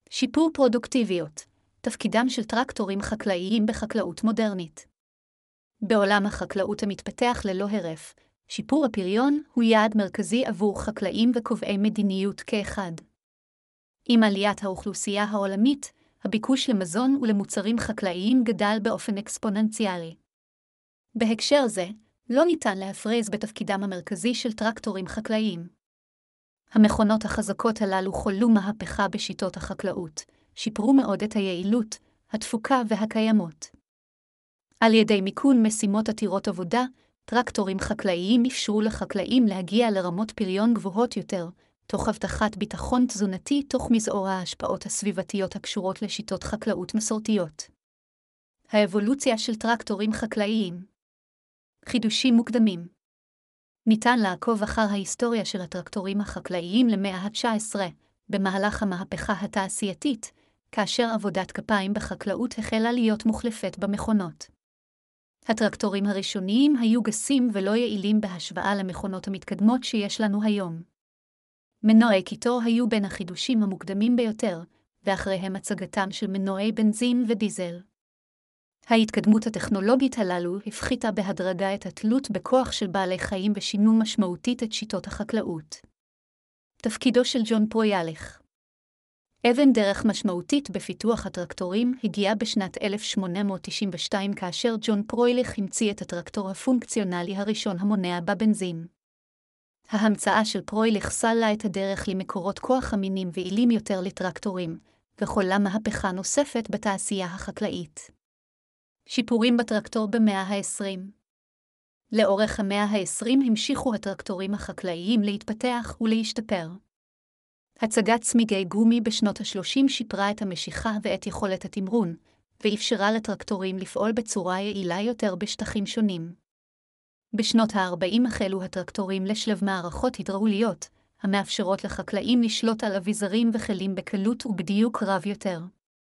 שיפור פרודוקטיביות, תפקידם של טרקטורים חקלאיים בחקלאות מודרנית. בעולם החקלאות המתפתח ללא הרף, שיפור הפריון הוא יעד מרכזי עבור חקלאים וקובעי מדיניות כאחד. עם עליית האוכלוסייה העולמית, הביקוש למזון ולמוצרים חקלאיים גדל באופן אקספוננציאלי. בהקשר זה, לא ניתן להפריז בתפקידם המרכזי של טרקטורים חקלאיים. המכונות החזקות הללו חוללו מהפכה בשיטות החקלאות, שיפרו מאוד את היעילות, התפוקה והקיימות. על ידי מיקון משימות עתירות עבודה, טרקטורים חקלאיים אפשרו לחקלאים להגיע לרמות פריון גבוהות יותר, תוך הבטחת ביטחון תזונתי תוך מזעור ההשפעות הסביבתיות הקשורות לשיטות חקלאות מסורתיות. האבולוציה של טרקטורים חקלאיים. חידושים מוקדמים. ניתן לעקוב אחר ההיסטוריה של הטרקטורים החקלאיים למאה ה-19, במהלך המהפכה התעשייתית, כאשר עבודת כפיים בחקלאות החלה להיות מוחלפת במכונות. הטרקטורים הראשוניים היו גסים ולא יעילים בהשוואה למכונות המתקדמות שיש לנו היום. מנועי קיטור היו בין החידושים המוקדמים ביותר, ואחריהם הצגתם של מנועי בנזין ודיזל. ההתקדמות הטכנולוגית הללו הפחיתה בהדרגה את התלות בכוח של בעלי חיים ושינו משמעותית את שיטות החקלאות. תפקידו של ג'ון פרויאליך. אבן דרך משמעותית בפיתוח הטרקטורים הגיעה בשנת 1892 כאשר ג'ון פרויאליך המציא את הטרקטור הפונקציונלי הראשון המונע בבנזין. ההמצאה של פרויאליך סללה את הדרך למקורות כוח אמינים ויעילים יותר לטרקטורים, וחוללה מהפכה נוספת בתעשייה החקלאית. שיפורים בטרקטור במאה ה-20. לאורך המאה ה-20 המשיכו הטרקטורים החקלאיים להתפתח ולהשתפר. הצגת צמיגי גומי בשנות ה-30 שיפרה את המשיכה ואת יכולת התמרון, ואפשרה לטרקטורים לפעול בצורה יעילה יותר בשטחים שונים. בשנות ה-40 החלו הטרקטורים לשלב מערכות הידראוליות, המאפשרות לחקלאים לשלוט על אביזרים וכלים בקלות ובדיוק רב יותר.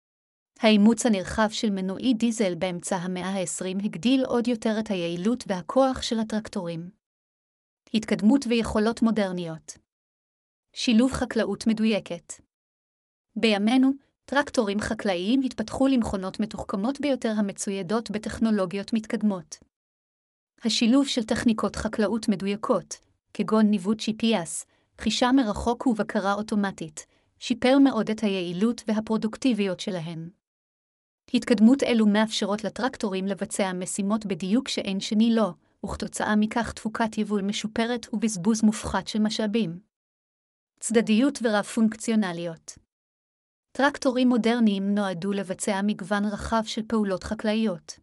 האימוץ הנרחב של מנועי דיזל באמצע המאה ה-20 הגדיל עוד יותר את היעילות והכוח של הטרקטורים. התקדמות ויכולות מודרניות. שילוב חקלאות מדויקת. בימינו, טרקטורים חקלאיים התפתחו למכונות מתוחכמות ביותר המצוידות בטכנולוגיות מתקדמות. השילוב של טכניקות חקלאות מדויקות, כגון ניווט GPS, חישה מרחוק ובקרה אוטומטית, שיפר מאוד את היעילות והפרודוקטיביות שלהן. התקדמות אלו מאפשרות לטרקטורים לבצע משימות בדיוק שאין שני לו, וכתוצאה מכך תפוקת יבול משופרת ובזבוז מופחת של משאבים. צדדיות ורב פונקציונליות. טרקטורים מודרניים נועדו לבצע מגוון רחב של פעולות חקלאיות.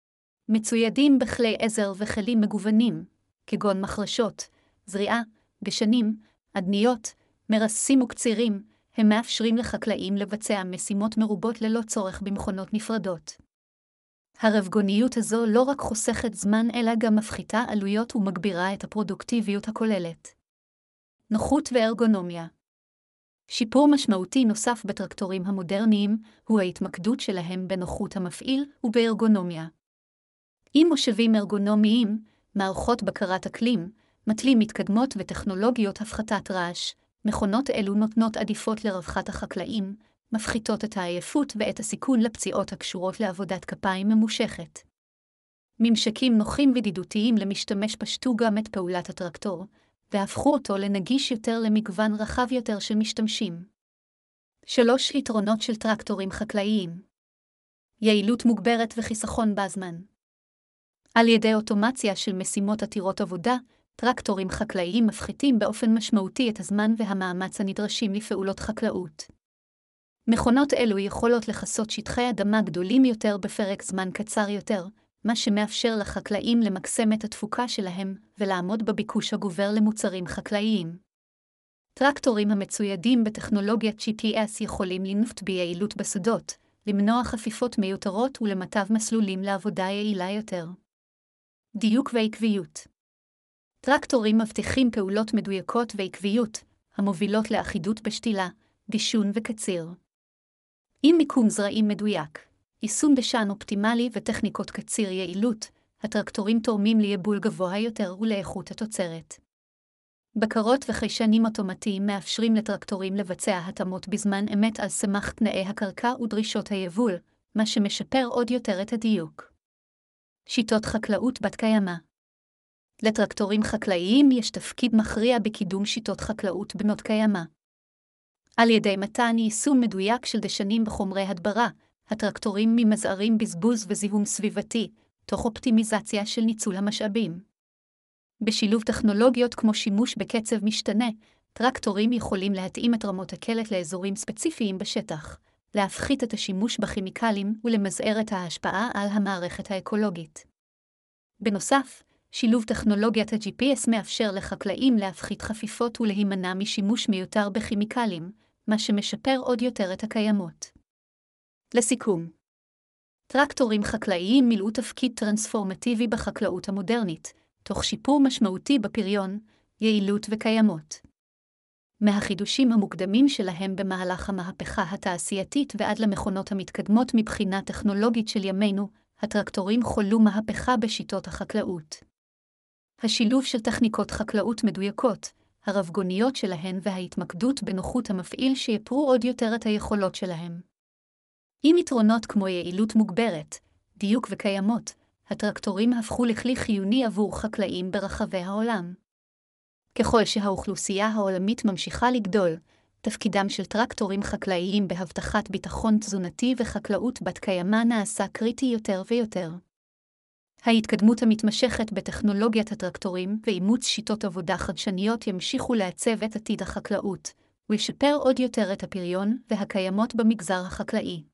מצוידים בכלי עזר וכלים מגוונים, כגון מחרשות, זריעה, גשנים, עדניות, מרססים וקצירים, הם מאפשרים לחקלאים לבצע משימות מרובות ללא צורך במכונות נפרדות. הרבגוניות הזו לא רק חוסכת זמן אלא גם מפחיתה עלויות ומגבירה את הפרודוקטיביות הכוללת. נוחות וארגונומיה. שיפור משמעותי נוסף בטרקטורים המודרניים הוא ההתמקדות שלהם בנוחות המפעיל ובארגונומיה. עם מושבים ארגונומיים, מערכות בקרת אקלים, מטלים מתקדמות וטכנולוגיות הפחתת רעש, מכונות אלו נותנות עדיפות לרווחת החקלאים, מפחיתות את העייפות ואת הסיכון לפציעות הקשורות לעבודת כפיים ממושכת. ממשקים נוחים ודידותיים למשתמש פשטו גם את פעולת הטרקטור, והפכו אותו לנגיש יותר למגוון רחב יותר של משתמשים. 3 יתרונות של טרקטורים חקלאיים. יעילות מוגברת וחיסכון בזמן. על ידי אוטומציה של משימות עתירות עבודה, טרקטורים חקלאיים מפחיתים באופן משמעותי את הזמן והמאמץ הנדרשים לפעולות חקלאות. מכונות אלו יכולות לכסות שטחי אדמה גדולים יותר בפרק זמן קצר יותר, מה שמאפשר לחקלאים למקסם את התפוקה שלהם ולעמוד בביקוש הגובר למוצרים חקלאיים. טרקטורים המצוידים בטכנולוגיית GPS יכולים לנווט ביעילות בשדות, למנוע חפיפות מיותרות ולמטב מסלולים לעבודה יעילה יותר. דיוק ועקביות. טרקטורים מבטיחים פעולות מדויקות ועקביות, המובילות לאחידות בשתילה, דישון וקציר. עם מיקום זרעים מדויק, יישום דשן אופטימלי וטכניקות קציר יעילות, הטרקטורים תורמים ליבול גבוה יותר ולאיכות התוצרת. בקרות וחיישנים אוטומטיים מאפשרים לטרקטורים לבצע התאמות בזמן אמת על סמך תנאי הקרקע ודרישות היבול, מה שמשפר עוד יותר את הדיוק. שיטות חקלאות בת קיימא. לטרקטורים חקלאיים יש תפקיד מכריע בקידום שיטות חקלאות בנות קיימא. על ידי מתן יישום מדויק של דשנים בחומרי הדברה, הטרקטורים ממזערים בזבוז וזיהום סביבתי, תוך אופטימיזציה של ניצול המשאבים. בשילוב טכנולוגיות כמו שימוש בקצב משתנה, טרקטורים יכולים להתאים את רמות הקלט לאזורים ספציפיים בשטח, להפחית את השימוש בכימיקלים ולמזער את ההשפעה על המערכת האקולוגית. בנוסף, שילוב טכנולוגיית ה-GPS מאפשר לחקלאים להפחית חפיפות ולהימנע משימוש מיותר בכימיקלים, מה שמשפר עוד יותר את הקיימות. לסיכום, טרקטורים חקלאיים מילאו תפקיד טרנספורמטיבי בחקלאות המודרנית, תוך שיפור משמעותי בפריון, יעילות וקיימות. מהחידושים המוקדמים שלהם במהלך המהפכה התעשייתית ועד למכונות המתקדמות מבחינה טכנולוגית של ימינו, הטרקטורים חוללו מהפכה בשיטות החקלאות. השילוב של טכניקות חקלאות מדויקות, הרבגוניות שלהן וההתמקדות בנוחות המפעיל שיפרו עוד יותר את היכולות שלהם. עם יתרונות כמו יעילות מוגברת, דיוק וקיימות, הטרקטורים הפכו לכלי חיוני עבור חקלאים ברחבי העולם. ככל שהאוכלוסייה העולמית ממשיכה לגדול, תפקידם של טרקטורים חקלאיים בהבטחת ביטחון תזונתי וחקלאות בת קיימא נעשה קריטי יותר ויותר. ההתקדמות המתמשכת בטכנולוגיית הטרקטורים ואימוץ שיטות עבודה חדשניות ימשיכו לעצב את עתיד החקלאות, ולשפר עוד יותר את הפריון והקיימות במגזר החקלאי.